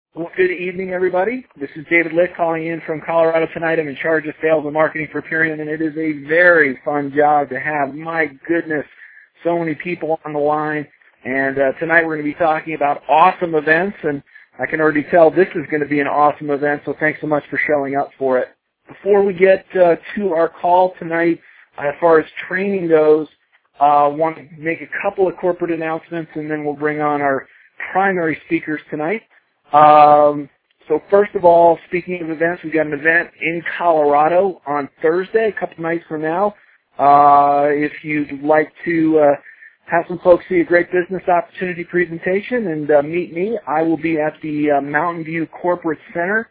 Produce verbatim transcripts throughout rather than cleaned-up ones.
Well, good evening, everybody. This is David Litt calling in from Colorado tonight. I'm in charge of sales and marketing for Purion, and it is a very fun job to have. My goodness, so many people on the line. And uh, tonight we're going to be talking about awesome events, and I can already tell this is going to be an awesome event, so thanks so much for showing up for it. Before we get uh, to our call tonight, as far as training goes, I uh, want to make a couple of corporate announcements, and then we'll bring on our primary speakers tonight. Um, so first of all, speaking of events, we've got an event in Colorado on Thursday, a couple nights from now. Uh, if you'd like to uh, have some folks see a great business opportunity presentation and uh, meet me, I will be at the uh, Mountain View Corporate Center,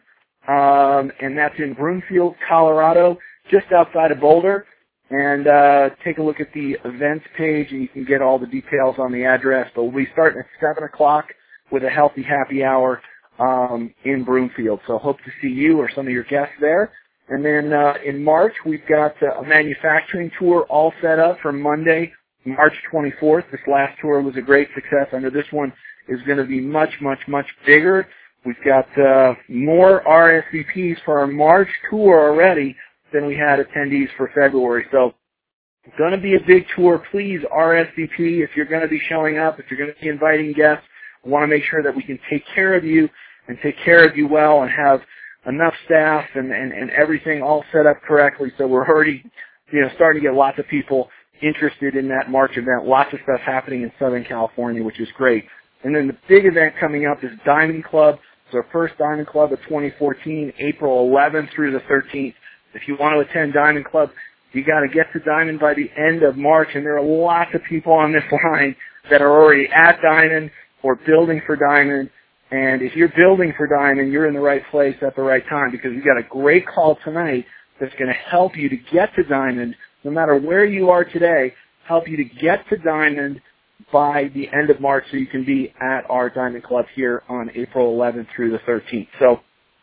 um, and that's in Broomfield, Colorado, just outside of Boulder. And uh, take a look at the events page, and you can get all the details on the address. But we'll be starting at seven o'clock with a healthy happy hour um, in Broomfield. So hope to see you or some of your guests there. And then uh, in March, we've got uh, a manufacturing tour all set up for Monday, March twenty-fourth. This last tour was a great success. I know this one is going to be much, much, much bigger. We've got uh, more R S V Ps for our March tour already than we had attendees for February. So it's going to be a big tour. Please R S V P if you're going to be showing up, if you're going to be inviting guests. I want to make sure that we can take care of you and take care of you well and have enough staff and, and, and everything all set up correctly. So we're already, you know, starting to get lots of people interested in that March event. Lots of stuff happening in Southern California, which is great. And then the big event coming up is Diamond Club. It's our first Diamond Club of twenty fourteen, April eleventh through the thirteenth. If you want to attend Diamond Club, you got to get to Diamond by the end of March, and there are lots of people on this line that are already at Diamond or building for Diamond. And if you're building for Diamond, you're in the right place at the right time, because we've got a great call tonight that's going to help you to get to Diamond, no matter where you are today, help you to get to Diamond by the end of March so you can be at our Diamond Club here on April eleventh through the thirteenth. So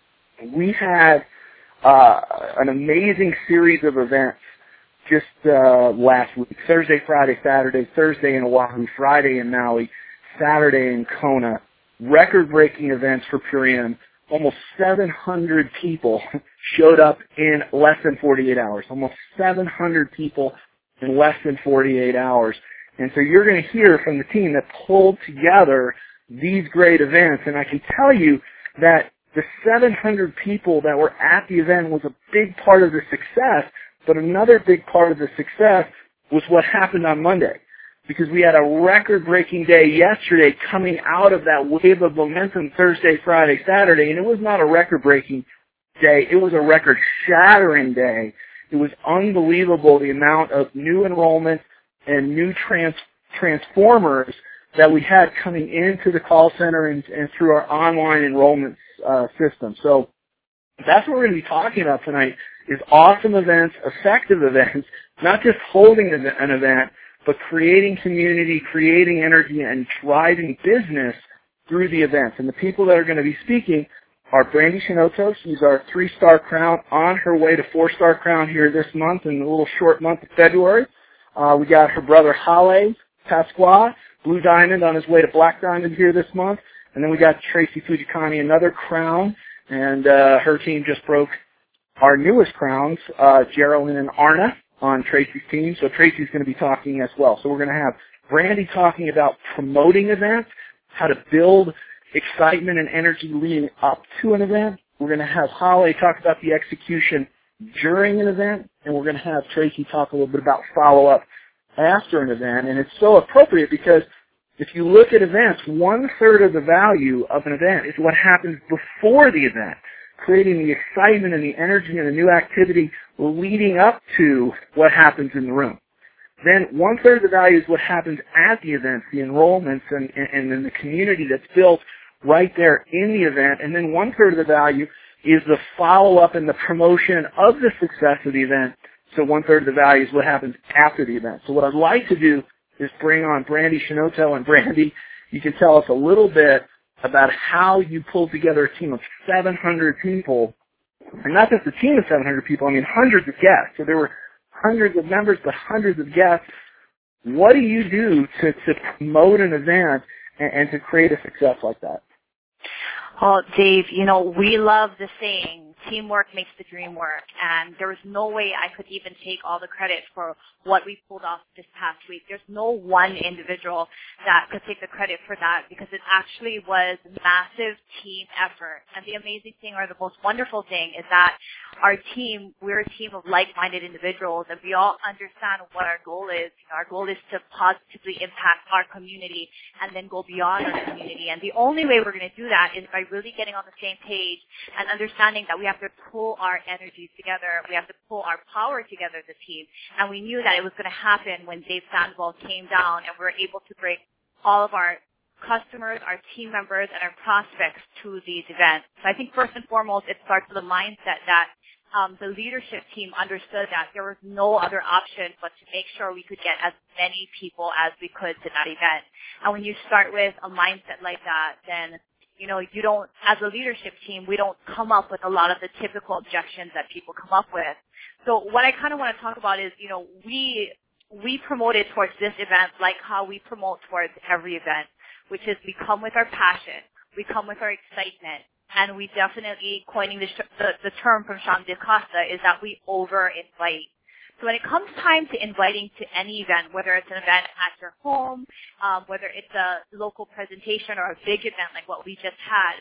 we had uh, an amazing series of events just uh, last week. Thursday, Friday, Saturday, Thursday in Oahu, Friday in Maui, Saturday in Kona. Record-breaking events for Purion. Almost seven hundred people showed up in less than forty-eight hours. Almost seven hundred people in less than forty-eight hours. And so you're going to hear from the team that pulled together these great events. And I can tell you that the seven hundred people that were at the event was a big part of the success, but another big part of the success was what happened on Monday. Because we had a record-breaking day yesterday coming out of that wave of momentum Thursday, Friday, Saturday, and it was not a record-breaking day. It was a record-shattering day. It was unbelievable the amount of new enrollments and new trans- transformers that we had coming into the call center and, and through our online enrollment uh, system. So that's what we're going to be talking about tonight, is awesome events, effective events, not just holding an, an event, but creating community, creating energy, and driving business through the events. And the people that are going to be speaking are Brandy Shinoto. She's our three-star crown, on her way to four-star crown here this month in the little short month of February. Uh, we got her brother Hale Pasqua, Blue Diamond, on his way to Black Diamond here this month. And then we got Tracy Fujikani, another crown, and uh, her team just broke our newest crowns, uh, Geraldine and Arna, on Tracy's team. So Tracy's going to be talking as well. So we're going to have Brandy talking about promoting events, how to build excitement and energy leading up to an event. We're going to have Holly talk about the execution during an event, and we're going to have Tracy talk a little bit about follow-up after an event. And it's so appropriate because if you look at events, one-third of the value of an event is what happens before the event, creating the excitement and the energy and the new activity leading up to what happens in the room. Then one-third of the value is what happens at the event, the enrollments and, and, and the community that's built right there in the event. And then one-third of the value is the follow-up and the promotion of the success of the event. So one-third of the value is what happens after the event. So what I'd like to do is bring on Brandy Shinoto. And Brandy, you can tell us a little bit about how you pulled together a team of seven hundred people, and not just a team of seven hundred people, I mean hundreds of guests. So there were hundreds of members, but hundreds of guests. What do you do to, to promote an event and, and to create a success like that? Well, Dave, you know, we love the saying, teamwork makes the dream work, and there was no way I could even take all the credit for what we pulled off this past week. There's no one individual that could take the credit for that because it actually was a massive team effort. And the amazing thing, or the most wonderful thing, is that our team, we're a team of like-minded individuals, and we all understand what our goal is. You know, our goal is to positively impact our community and then go beyond our community. And the only way we're going to do that is by really getting on the same page and understanding that we have to pull our energies together. We have to pull our power together as a team. And we knew that it was going to happen when Dave Sandoval came down and we were able to bring all of our customers, our team members, and our prospects to these events. So I think first and foremost, it starts with a mindset that um, the leadership team understood that there was no other option but to make sure we could get as many people as we could to that event. And when you start with a mindset like that, then you know, you don't, as a leadership team, we don't come up with a lot of the typical objections that people come up with. So what I kind of want to talk about is, you know, we, we promoted towards this event like how we promote towards every event, which is we come with our passion, we come with our excitement, and we definitely, coining the, the, the term from Sean DaCosta, is that we over-invite. So when it comes time to inviting to any event, whether it's an event at your home, um, whether it's a local presentation or a big event like what we just had,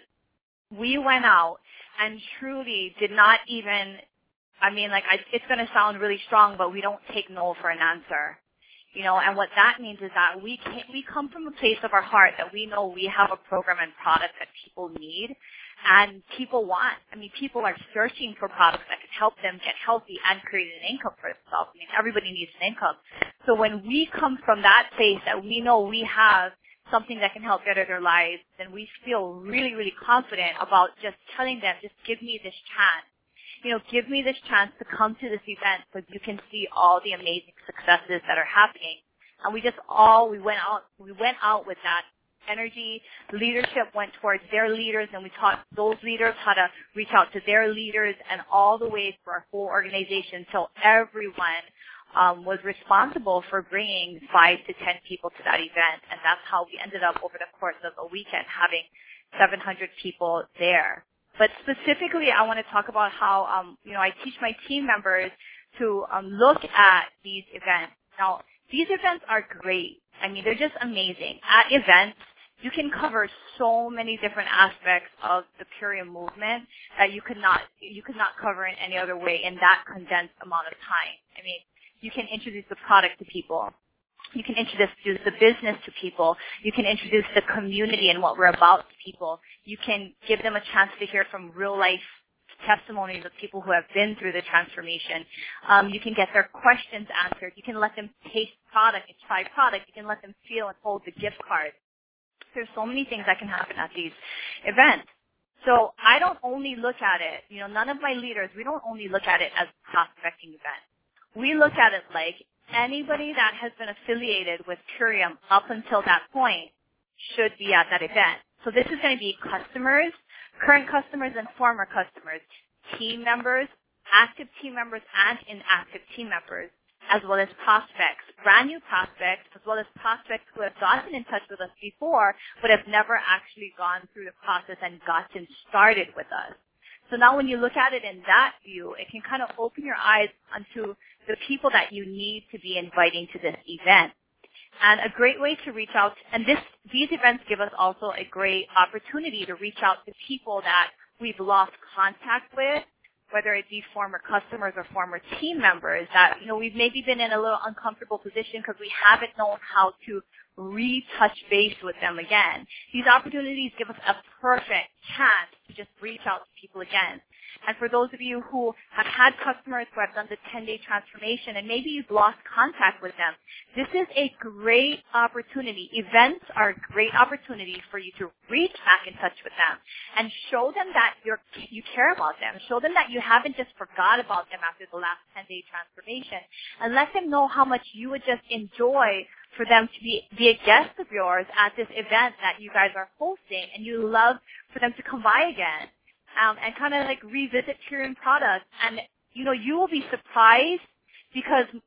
we went out and truly did not even, I mean, like, I, it's going to sound really strong, but we don't take no for an answer. You know, and what that means is that we can, we come from a place of our heart that we know we have a program and product that people need and people want. I mean, people are searching for products that can help them get healthy and create an income for themselves. I mean, everybody needs an income. So when we come from that place that we know we have something that can help better their lives, then we feel really, really confident about just telling them, just give me this chance. You know, give me this chance to come to this event so you can see all the amazing successes that are happening. And we just all, we went out, we went out with that energy. Leadership went towards their leaders, and we taught those leaders how to reach out to their leaders, and all the way for our whole organization till everyone um, was responsible for bringing five to ten people to that event. And that's how we ended up over the course of a weekend having seven hundred people there. But specifically, I want to talk about how, um, you know, I teach my team members to um, look at these events. Now, these events are great. I mean, they're just amazing. At events, you can cover so many different aspects of the Purium movement that you could not you could not cover in any other way in that condensed amount of time. I mean, you can introduce the product to people. You can introduce the business to people. You can introduce the community and what we're about to people. You can give them a chance to hear from real-life testimonies of people who have been through the transformation. Um, you can get their questions answered. You can let them taste product and try product. You can let them feel and hold the gift card. There's so many things that can happen at these events. So I don't only look at it, you know, none of my leaders, we don't only look at it as a prospecting event. We look at it like anybody that has been affiliated with Purium up until that point should be at that event. So this is going to be customers, current customers and former customers, team members, active team members and inactive team members, as well as prospects, brand new prospects, as well as prospects who have gotten in touch with us before but have never actually gone through the process and gotten started with us. So now when you look at it in that view, it can kind of open your eyes onto the people that you need to be inviting to this event. And a great way to reach out, and this, these events give us also a great opportunity to reach out to people that we've lost contact with, whether it be former customers or former team members that, you know, we've maybe been in a little uncomfortable position because we haven't known how to retouch base with them again. These opportunities give us a perfect chance to just reach out to people again. And for those of you who have had customers who have done the ten-day transformation and maybe you've lost contact with them, this is a great opportunity. Events are a great opportunity for you to reach back in touch with them and show them that you're, you care about them. Show them that you haven't just forgot about them after the last ten-day transformation, and let them know how much you would just enjoy for them to be, be a guest of yours at this event that you guys are hosting, and you love for them to come by again. Um, and kind of like revisit Purium products. And, you know, you will be surprised because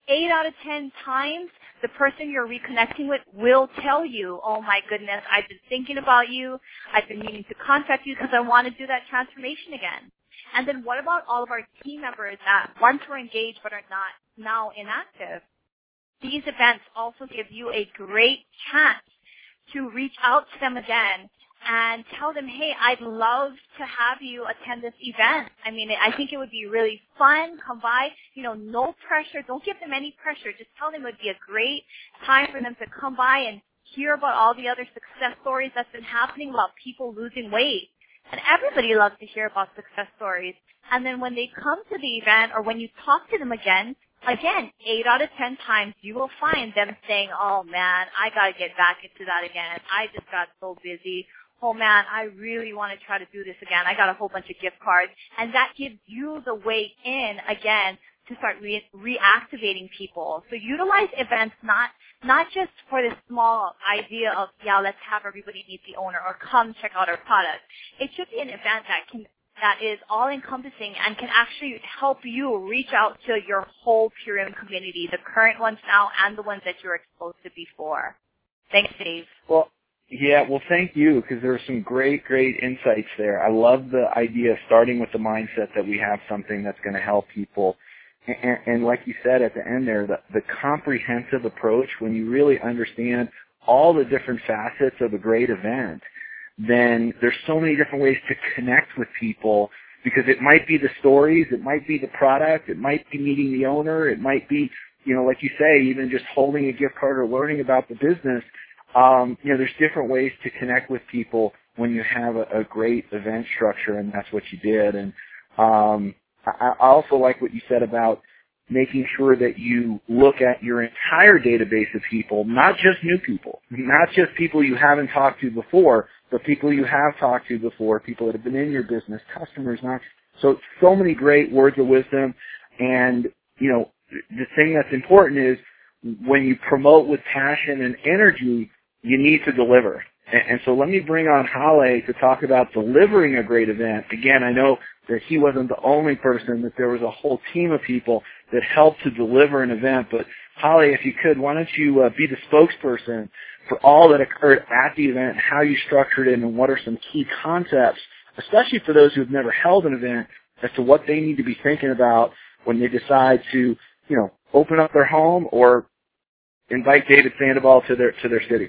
eight out of ten times, the person you're reconnecting with will tell you, oh my goodness, I've been thinking about you. I've been meaning to contact you because I want to do that transformation again. And then what about all of our team members that once were engaged but are not now inactive? These events also give you a great chance to reach out to them again and tell them, hey, I'd love to have you attend this event. I mean, I think it would be really fun. Come by. You know, no pressure. Don't give them any pressure. Just tell them it would be a great time for them to come by and hear about all the other success stories that's been happening about people losing weight. And everybody loves to hear about success stories. And then when they come to the event or when you talk to them again, again, eight out of ten times you will find them saying, oh, man, I got to get back into that again. I just got so busy. Oh, man, I really want to try to do this again. I got a whole bunch of gift cards. And that gives you the way in, again, to start re- reactivating people. So utilize events not not just for this small idea of, yeah, let's have everybody meet the owner or come check out our product. It should be an event that can that is all-encompassing and can actually help you reach out to your whole Purium community, the current ones now and the ones that you were exposed to before. Thanks, Dave. Well, yeah, well, thank you, because there are some great, great insights there. I love the idea of starting with the mindset that we have something that's going to help people. And, and like you said at the end there, the, the comprehensive approach, when you really understand all the different facets of a great event, then there's so many different ways to connect with people, because it might be the stories, it might be the product, it might be meeting the owner, it might be, you know, like you say, even just holding a gift card or learning about the business. Um, you know, there's different ways to connect with people when you have a, a great event structure, and that's what you did. And um, I, I also like what you said about making sure that you look at your entire database of people, not just new people, not just people you haven't talked to before, but people you have talked to before, people that have been in your business, customers. Not so so many great words of wisdom. And you know, the thing that's important is when you promote with passion and energy, you need to deliver. And, and so let me bring on Hale to talk about delivering a great event. Again, I know that he wasn't the only person, that there was a whole team of people that helped to deliver an event. But Hale, if you could, why don't you uh, be the spokesperson for all that occurred at the event, how you structured it, and what are some key concepts, especially for those who have never held an event, as to what they need to be thinking about when they decide to, you know, open up their home or invite David Sandoval to their to their city.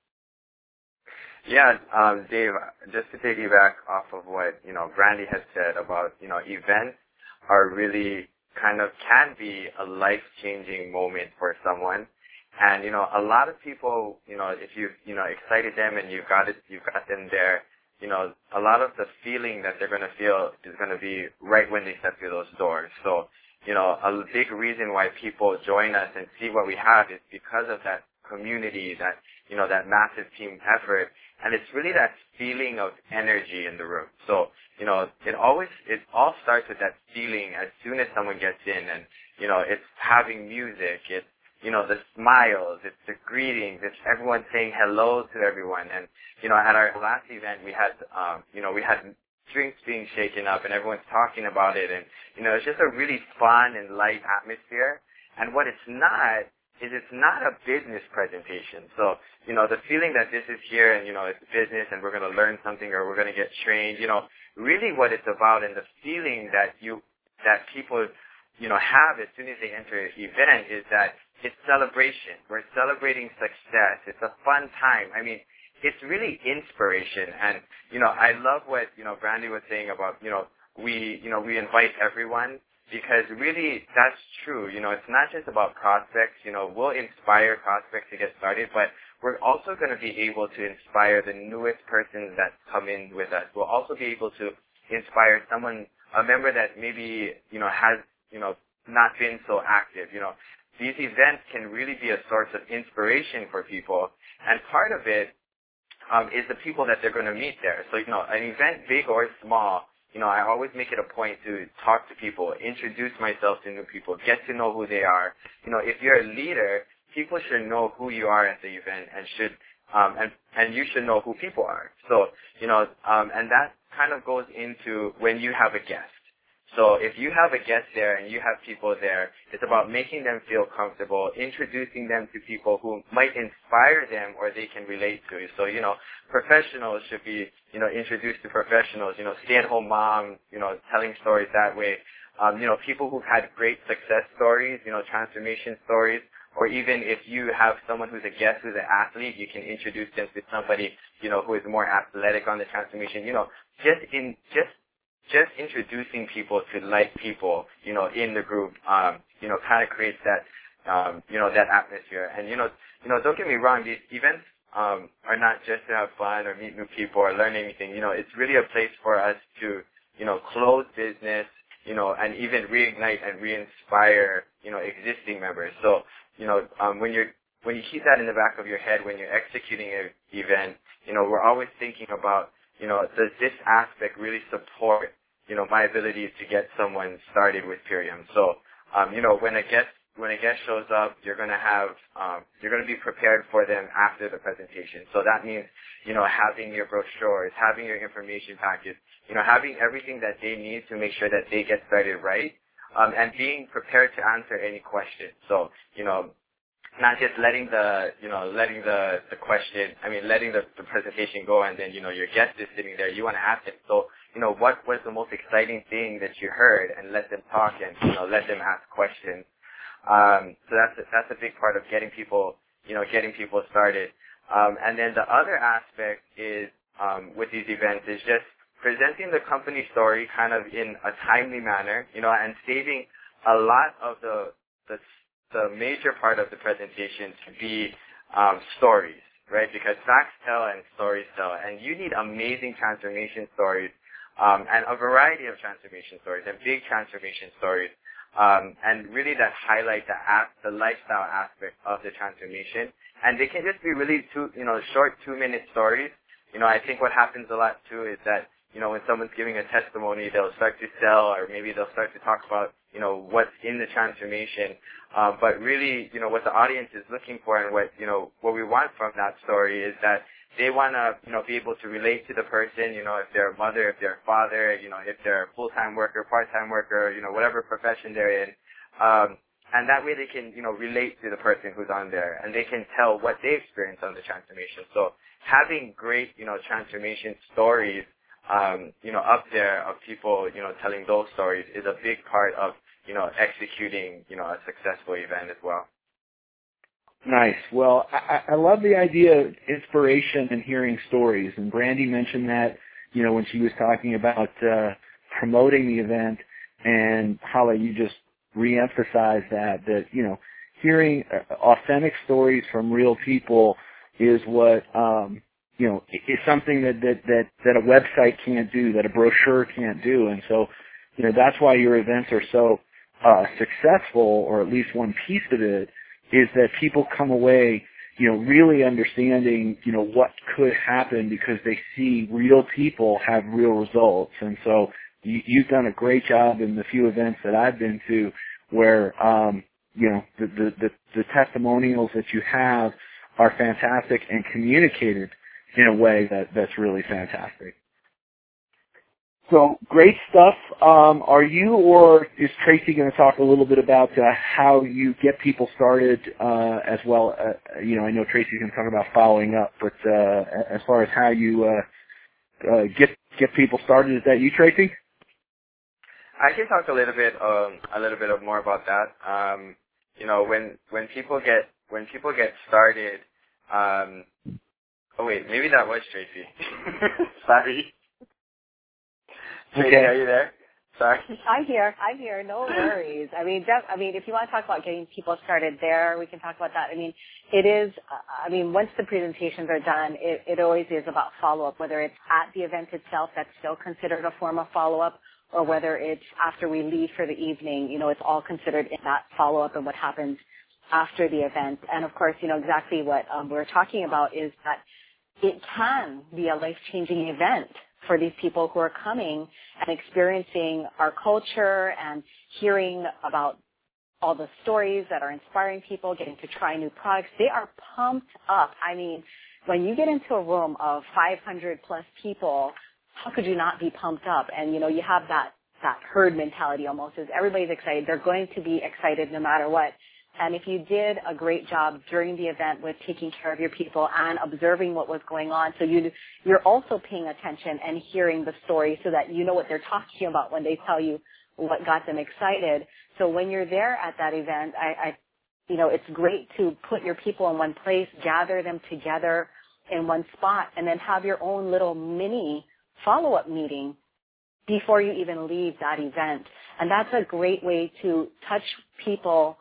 Yeah, um, Dave, just to piggyback off of what, you know, Brandy has said about, you know, events are really kind of can be a life-changing moment for someone. And, you know, a lot of people, you know, if you, you know, excited them and you got it, you got them there, you know, a lot of the feeling that they're going to feel is going to be right when they step through those doors. So, you know, a big reason why people join us and see what we have is because of that community, that, you know, that massive team effort. And it's really that feeling of energy in the room. So, you know, it always, it all starts with that feeling as soon as someone gets in. And, you know, it's having music, it's, you know, the smiles, it's the greetings, it's everyone saying hello to everyone. And, you know, at our last event, we had, um, you know, we had drinks being shaken up and everyone's talking about it. And, you know, it's just a really fun and light atmosphere. And what it's not is it's not a business presentation. So, you know, the feeling that this is here and, you know, it's business and we're going to learn something or we're going to get trained, you know, really what it's about and the feeling that you, that people, you know, have as soon as they enter an event is that it's celebration. We're celebrating success. It's a fun time. I mean, it's really inspiration. And, you know, I love what, you know, Brandy was saying about, you know, we, you know, we invite everyone. Because really, that's true. You know, it's not just about prospects. You know, we'll inspire prospects to get started, but we're also going to be able to inspire the newest persons that come in with us. We'll also be able to inspire someone, a member that maybe, you know, has, you know, not been so active. You know, these events can really be a source of inspiration for people. And part of it um, is the people that they're going to meet there. So, you know, an event, big or small, you know, I always make it a point to talk to people, introduce myself to new people, get to know who they are. You know, if you're a leader, people should know who you are at the event and should, um, and, and you should know who people are. So, you know, um, and that kind of goes into when you have a guest. So if you have a guest there and you have people there, it's about making them feel comfortable, introducing them to people who might inspire them or they can relate to. So, you know, professionals should be, you know, introduced to professionals, you know, stay-at-home mom, you know, telling stories that way. Um, you know, people who've had great success stories, you know, transformation stories, or even if you have someone who's a guest who's an athlete, you can introduce them to somebody, you know, who is more athletic on the transformation. You know, just in, just just introducing people to like people, you know, in the group, um, you know, kind of creates that, um, you know, that atmosphere. And, you know, you know, don't get me wrong, these events, um, are not just to have fun or meet new people or learn anything. You know, it's really a place for us to, you know, close business, you know, and even reignite and re-inspire, you know, existing members. So, you know, um, when you're, when you keep that in the back of your head when you're executing an event, you know, we're always thinking about, you know, does this aspect really support, you know, my ability to get someone started with Purium? So, um, you know, when a guest when a guest shows up, you're going to have um, you're going to be prepared for them after the presentation. So that means, you know, having your brochures, having your information package, you know, having everything that they need to make sure that they get started right, um, and being prepared to answer any questions. So, you know, not just letting the, you know, letting the, the question, I mean, letting the, the presentation go and then, you know, your guest is sitting there, you want to ask them, so, you know, what was the most exciting thing that you heard, and let them talk and, you know, let them ask questions. Um, so that's a, that's a big part of getting people, you know, getting people started. Um, and then the other aspect is, um, with these events is just presenting the company story kind of in a timely manner, you know, and saving a lot of the, the the major part of the presentation to be um, stories, right? Because facts tell and stories tell, and you need amazing transformation stories um, and a variety of transformation stories and big transformation stories, um, and really that highlight the app, the lifestyle aspect of the transformation. And they can just be really two, you know, short two-minute stories. You know, I think what happens a lot too is that, you know, when someone's giving a testimony, they'll start to sell, or maybe they'll start to talk about, you know, what's in the transformation. Um, but really, you know, what the audience is looking for and what, you know, what we want from that story is that they want to, you know, be able to relate to the person, you know, if they're a mother, if they're a father, you know, if they're a full-time worker, part-time worker, you know, whatever profession they're in. Um, and that way they can, you know, relate to the person who's on there, and they can tell what they experienced on the transformation. So having great, you know, transformation stories, um, you know, up there of people, you know, telling those stories is a big part of, you know, executing, you know, a successful event as well. Nice. Well, I, I love the idea of inspiration and hearing stories. And Brandy mentioned that, you know, when she was talking about uh, promoting the event, and Hala, you just re-emphasized that, that, you know, hearing authentic stories from real people is what, um, you know, is something that, that, that, that a website can't do, that a brochure can't do. And so, you know, that's why your events are so uh, successful, or at least one piece of it is that people come away, you know, really understanding, you know, what could happen because they see real people have real results. And so you, you've done a great job in the few events that I've been to where, um, you know, the, the, the, the testimonials that you have are fantastic and communicated in a way that, that's really fantastic. So great stuff. Um, are you or is Tracy going to talk a little bit about uh, how you get people started uh, as well? Uh, you know, I know Tracy's going to talk about following up, but uh, as far as how you uh, uh, get get people started, is that you, Tracy? I can talk a little bit, um, a little bit more about that. Um, you know, when when people get when people get started. Um, oh wait, maybe that was Tracy. Sorry. Tracy, okay. Are you there? Sorry. I'm here. I'm here. No worries. I mean, def- I mean, if you want to talk about getting people started there, we can talk about that. I mean, it is. Uh, I mean, once the presentations are done, it, it always is about follow-up. Whether it's at the event itself, that's still considered a form of follow-up, or whether it's after we leave for the evening. You know, it's all considered in that follow-up and what happens after the event. And of course, you know exactly what um, we're talking about is that it can be a life-changing event for these people who are coming and experiencing our culture and hearing about all the stories that are inspiring people, getting to try new products. They are pumped up. I mean, when you get into a room of five hundred plus people, how could you not be pumped up? And, you know, you have that that herd mentality almost is everybody's excited. They're going to be excited no matter what. And if you did a great job during the event with taking care of your people and observing what was going on, so you, you're also paying attention and hearing the story so that you know what they're talking about when they tell you what got them excited. So when you're there at that event, I, I you know, it's great to put your people in one place, gather them together in one spot, and then have your own little mini follow-up meeting before you even leave that event. And that's a great way to touch people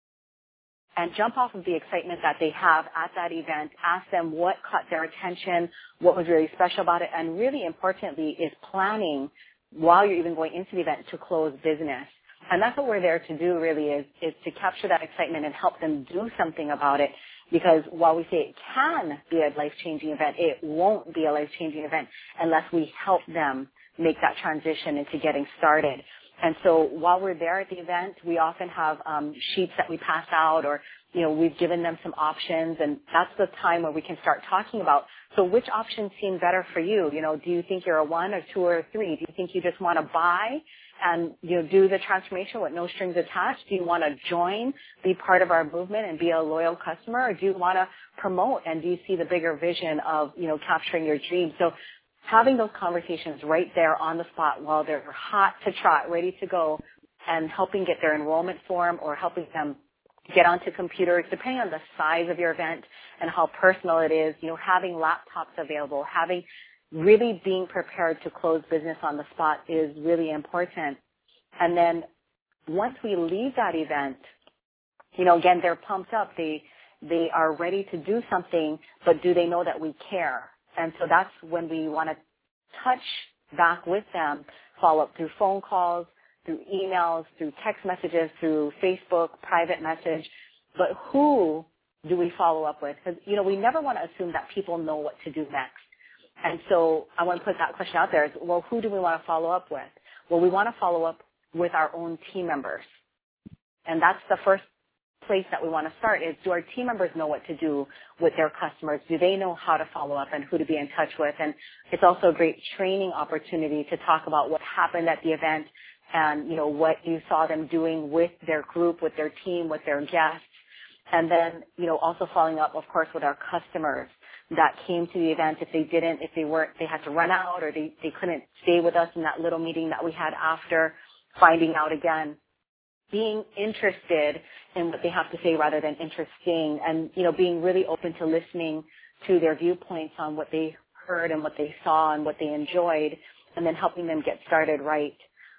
and jump off of the excitement that they have at that event. Ask them what caught their attention, what was really special about it, and really importantly is planning while you're even going into the event to close business. And that's what we're there to do really is, is to capture that excitement and help them do something about it. Because while we say it can be a life-changing event, it won't be a life-changing event unless we help them make that transition into getting started. And so while we're there at the event, we often have um, sheets that we pass out, or, you know, we've given them some options, and that's the time where we can start talking about, so which options seem better for you? You know, do you think you're a one or two or a three? Do you think you just want to buy and, you know, do the transformation with no strings attached? Do you want to join, be part of our movement and be a loyal customer? Or do you want to promote, and do you see the bigger vision of, you know, capturing your dreams? So having those conversations right there on the spot while they're hot to trot, ready to go, and helping get their enrollment form or helping them get onto computers, depending on the size of your event and how personal it is, you know, having laptops available, having really being prepared to close business on the spot is really important. And then once we leave that event, you know, again, they're pumped up. They, they are ready to do something, but do they know that we care? And so that's when we want to touch back with them, follow up through phone calls, through emails, through text messages, through Facebook, private message. But who do we follow up with? Because, you know, we never want to assume that people know what to do next. And so I want to put that question out there is, well, who do we want to follow up with? Well, we want to follow up with our own team members. And that's the first place that we want to start is, do our team members know what to do with their customers? Do they know how to follow up and who to be in touch with? And it's also a great training opportunity to talk about what happened at the event and, you know, what you saw them doing with their group, with their team, with their guests. And then, you know, also following up, of course, with our customers that came to the event. If they didn't, if they weren't, they had to run out or they, they couldn't stay with us in that little meeting that we had after, finding out again, being interested in what they have to say rather than interesting, and, you know, being really open to listening to their viewpoints on what they heard and what they saw and what they enjoyed, and then helping them get started right.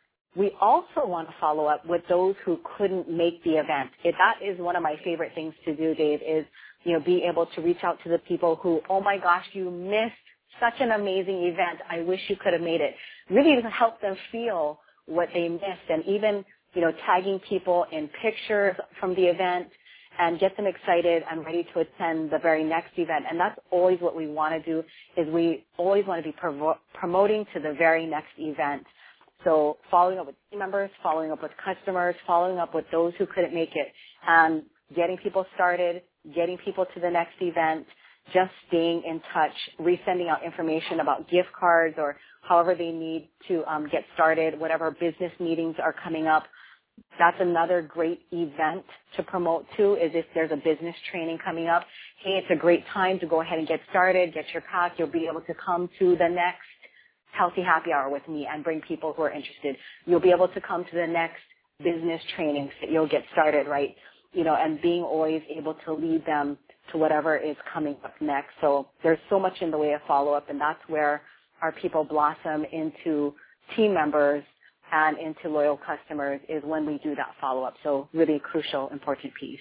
We also want to follow up with those who couldn't make the event. It, that is one of my favorite things to do, Dave, is, you know, be able to reach out to the people who, oh my gosh, you missed such an amazing event. I wish you could have made it. Really to help them feel what they missed, and even, you know, tagging people in pictures from the event and get them excited and ready to attend the very next event. And that's always what we want to do, is we always want to be provo- promoting to the very next event. So following up with team members, following up with customers, following up with those who couldn't make it, and getting people started, getting people to the next event, just staying in touch, resending out information about gift cards or however they need to um, get started, whatever business meetings are coming up. That's another great event to promote too, is if there's a business training coming up. Hey, it's a great time to go ahead and get started, get your pack. You'll be able to come to the next Healthy Happy Hour with me and bring people who are interested. You'll be able to come to the next business trainings that you'll get started, right? You know, and being always able to lead them to whatever is coming up next. So there's so much in the way of follow-up, and that's where our people blossom into team members and into loyal customers, is when we do that follow-up. So really a crucial, important piece.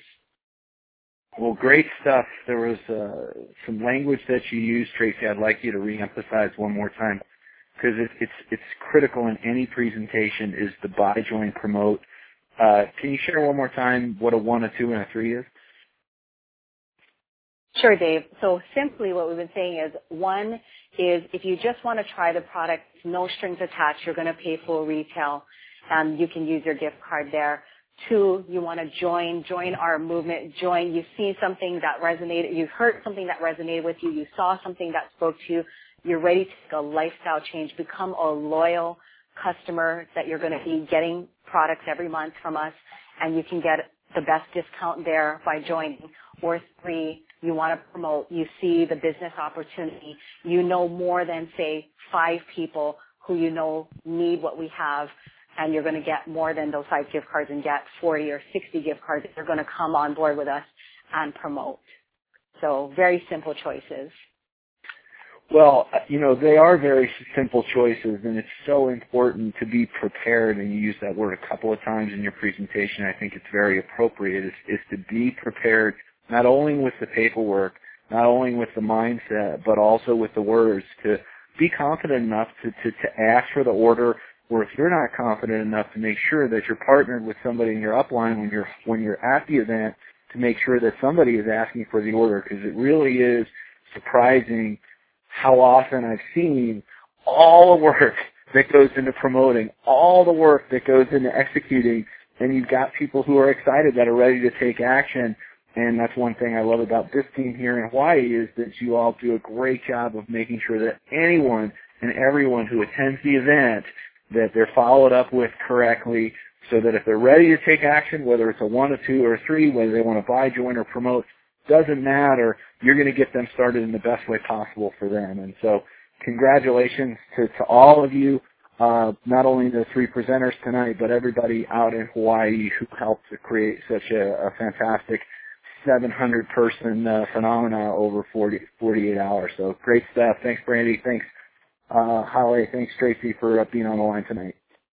Well, great stuff. There was uh, some language that you used, Tracy. I'd like you to reemphasize one more time, because it, it's it's critical in any presentation, is the buy, join, promote. Uh, can you share one more time what a one, a two, and a three is? Sure, Dave. So simply what we've been saying is, one is if you just want to try the product, no strings attached, you're going to pay full retail, and you can use your gift card there. Two, you want to join, join our movement, join, you see something that resonated, you heard something that resonated with you, you saw something that spoke to you, you're ready to take a lifestyle change, become a loyal customer that you're going to be getting products every month from us, and you can get the best discount there by joining. Or three, you want to promote, you see the business opportunity, you know more than, say, five people who you know need what we have, and you're going to get more than those five gift cards and get forty or sixty gift cards. They're going to come on board with us and promote. So very simple choices. Well, you know, they are very simple choices, and it's so important to be prepared, and you use that word a couple of times in your presentation. I think it's very appropriate, is, is to be prepared not only with the paperwork, not only with the mindset, but also with the words, to be confident enough to, to, to ask for the order, or if you're not confident enough, to make sure that you're partnered with somebody in your upline when you're when you're at the event, to make sure that somebody is asking for the order, because it really is surprising how often I've seen all the work that goes into promoting, all the work that goes into executing, and you've got people who are excited that are ready to take action. And that's one thing I love about this team here in Hawaii, is that you all do a great job of making sure that anyone and everyone who attends the event, that they're followed up with correctly, so that if they're ready to take action, whether it's a one, a two, or a three, whether they want to buy, join, or promote, doesn't matter. You're going to get them started in the best way possible for them. And so congratulations to, to all of you, uh, not only the three presenters tonight, but everybody out in Hawaii who helped to create such a, a fantastic seven hundred person uh, phenomena over forty, forty-eight hours. So great stuff. Thanks, Brandy. Thanks, uh, Holly. Thanks, Tracy, for uh, being on the line tonight.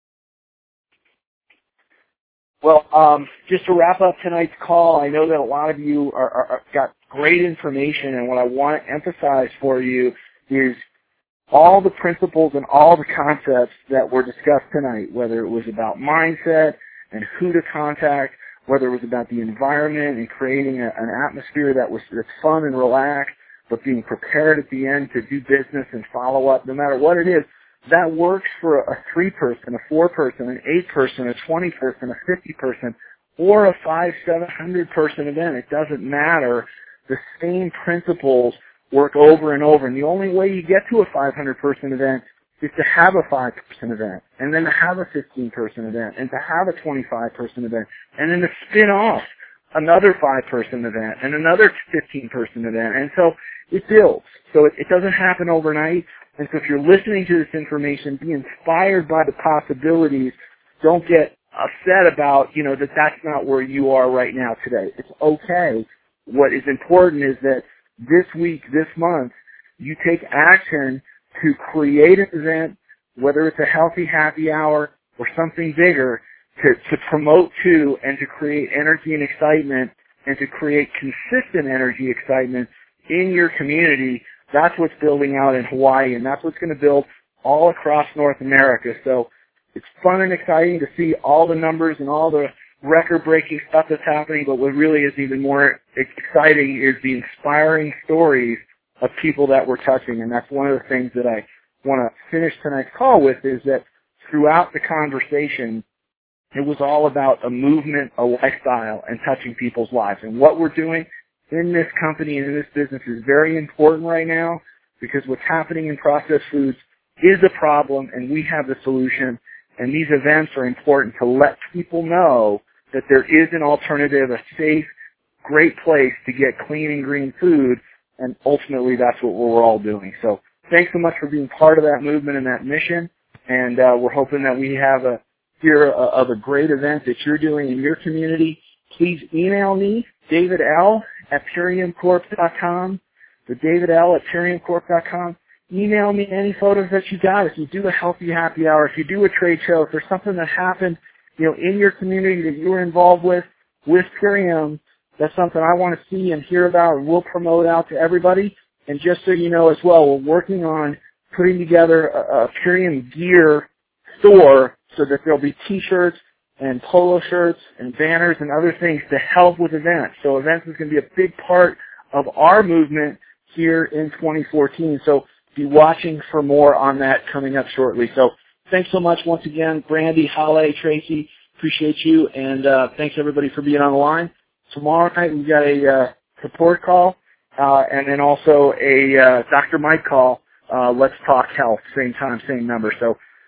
Well, um, just to wrap up tonight's call, I know that a lot of you are, are, are got great information, and what I want to emphasize for you is all the principles and all the concepts that were discussed tonight, whether it was about mindset and who to contact, whether it was about the environment and creating a, an atmosphere that was that's fun and relaxed, but being prepared at the end to do business and follow up, no matter what it is. That works for a three-person, a four-person, an eight-person, a twenty-person, a fifty-person, or a five, seven hundred person event. It doesn't matter. The same principles work over and over. And the only way you get to a five hundred person event is to have a five person event, and then to have a fifteen person event, and to have a twenty-five person event, and then to spin off another five person event, and another fifteen person event. And so it builds. So it, it doesn't happen overnight. And so if you're listening to this information, be inspired by the possibilities. Don't get upset about, you know, that that's not where you are right now today. It's okay. What is important is that this week, this month, you take action to create an event, whether it's a healthy happy hour or something bigger, to, to promote to and to create energy and excitement, and to create consistent energy excitement in your community. That's what's building out in Hawaii, and that's what's going to build all across North America. So it's fun and exciting to see all the numbers and all the record-breaking stuff that's happening, but what really is even more exciting is the inspiring stories of people that we're touching, and that's one of the things that I want to finish tonight's call with, is that throughout the conversation, it was all about a movement, a lifestyle, and touching people's lives. And what we're doing in this company and in this business is very important right now, because what's happening in processed foods is a problem, and we have the solution. And these events are important to let people know that there is an alternative, a safe, great place to get clean and green food, and ultimately that's what we're all doing. So thanks so much for being part of that movement and that mission, and uh, we're hoping that we have a hear uh, of a great event that you're doing in your community. Please email me, David L. at Purium Corp dot com, the David L. at Purium Corp dot com. Email me any photos that you got. If you do a healthy happy hour, if you do a trade show, if there's something that happened, you know, in your community that you were involved with, with Purium, that's something I want to see and hear about, and we'll promote out to everybody. And just so you know as well, we're working on putting together a, a Purium gear store so that there'll be T-shirts and polo shirts and banners and other things to help with events. So events is going to be a big part of our movement here in twenty fourteen. So be watching for more on that coming up shortly. So thanks so much once again, Brandy, Holly, Tracy. Appreciate you, and uh, thanks everybody for being on the line. Tomorrow night we've got a uh, support call, uh, and then also a uh, Doctor Mike call. Uh, Let's Talk Health, same time, same number. So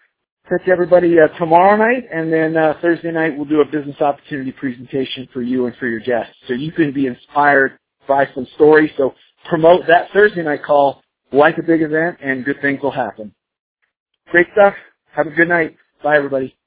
catch everybody uh, tomorrow night, and then uh, Thursday night we'll do a business opportunity presentation for you and for your guests. So you can be inspired by some stories. So promote that Thursday night call like a big event, and good things will happen. Great stuff. Have a good night. Bye, everybody.